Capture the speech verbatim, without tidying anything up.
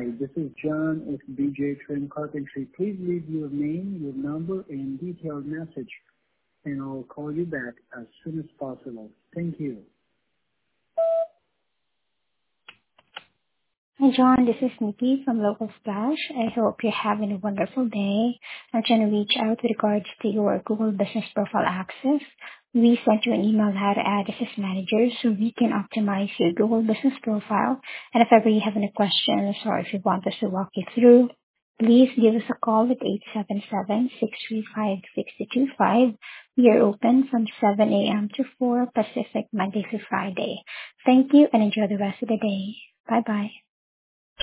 Hi, this is John with B J Trim Carpentry. Please leave your name, your number, and detailed message, and I'll call you back as soon as possible. Thank you. Hi, John. This is Nikki from Local Splash. I hope you're having a wonderful day. I'm trying to reach out with regards to your Google Business Profile access. We sent you an email how to add as manager so we can optimize your Google Business Profile. And if ever you have any questions or if you want us to walk you through, please give us a call at eight seven seven, six three five, six two two five. We are open from seven a.m. to four Pacific, Monday through Friday. Thank you and enjoy the rest of the day. Bye-bye.